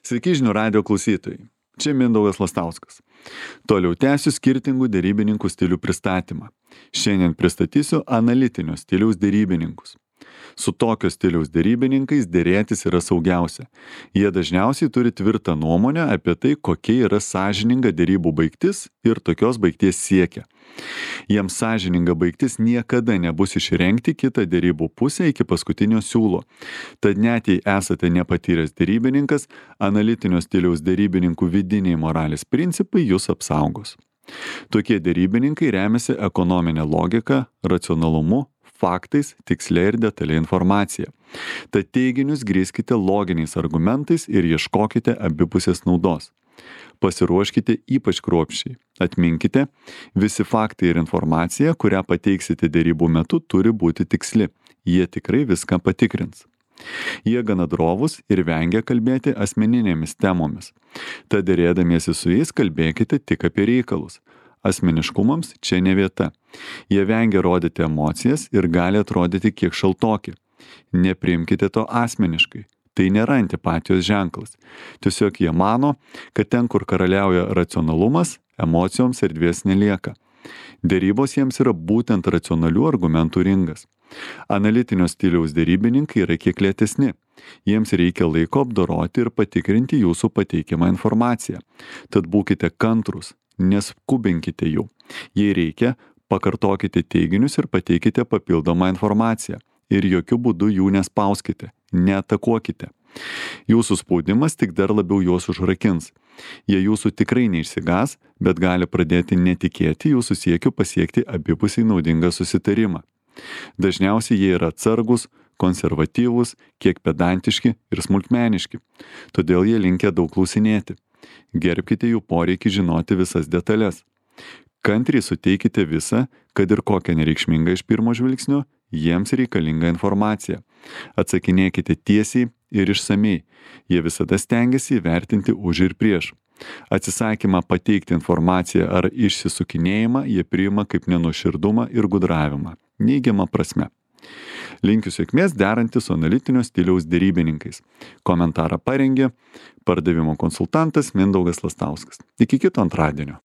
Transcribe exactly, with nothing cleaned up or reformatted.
Sveiki žinių radijo klausytojai. Čia Mindaugas Lastauskas. Toliau tęsiu skirtingų derybininkų stilių pristatymą. Šiandien pristatysiu analitinio stiliaus derybininkus. Su tokio stiliaus derybininkais dėrėtis yra saugiausia. Jie dažniausiai turi tvirtą nuomonę apie tai, kokia yra sąžininga derybų baigtis ir tokios baigties siekia. Jiems sąžininga baigtis niekada nebus išrengti kitą derybų pusę iki paskutinio siūlo. Tad net jei esate nepatyręs derybininkas, analitinio stiliaus derybininkų vidiniai moralės principai jūs apsaugos. Tokie derybininkai remiasi ekonominė logika, racionalumu, faktais, tiksliai ir detaliai informacija. Tad teiginius grįskite loginiais argumentais ir ieškokite abipusės naudos. Pasiruoškite ypač kruopščiai. Atminkite, visi faktai ir informacija, kurią pateiksite derybų metu, turi būti tiksli. Jie tikrai viską patikrins. Jie gana drovūs ir vengia kalbėti asmeninėmis temomis. Tad dėrėdamiesi su jais kalbėkite tik apie reikalus. Asmeniškumams čia ne vieta. Jie vengia rodyti emocijas ir gali atrodyti kiek šaltoki. Nepriimkite to asmeniškai. Tai nėra antipatijos ženklas. Tiesiog jie mano, kad ten, kur karaliauja racionalumas, emocijoms erdvės nelieka. Derybos jiems yra būtent racionalių argumentų ringas. Analitinio stiliaus derybininkai yra kiek lėtesni. Jiems reikia laiko apdoroti ir patikrinti jūsų pateikiamą informaciją. Tad būkite kantrūs, neskubinkite jų. Jei reikia, pakartokite teiginius ir pateikite papildomą informaciją. Ir jokių būdų jų nespauskite, neatakuokite. Jūsų spaudimas tik dar labiau juos užrakins. Jie jūsų tikrai neišsigas, bet gali pradėti netikėti jūsų siekiu pasiekti abipusiai naudingą susitarimą. Dažniausiai jie yra atsargus, konservatyvūs, kiek pedantiški ir smulkmeniški. Todėl jie linkę daug klausinėti. Gerbkite jų poreikį žinoti visas detalės. Kantriai suteikite visą, kad ir kokią nereikšmingą iš pirmo žvilgsnio, jiems reikalinga informacija. Atsakinėkite tiesiai ir išsamei. Jie visada stengiasi įvertinti už ir prieš. Atsisakymą pateikti informaciją ar išsisukinėjimą jie priima kaip nenuoširdumą ir gudravimą. Neigiama prasme. Linkiu sėkmės derantis su analitinio stiliaus derybininkais. Komentarą parengė pardavimo konsultantas Mindaugas Lastauskas. Iki kito antradienio.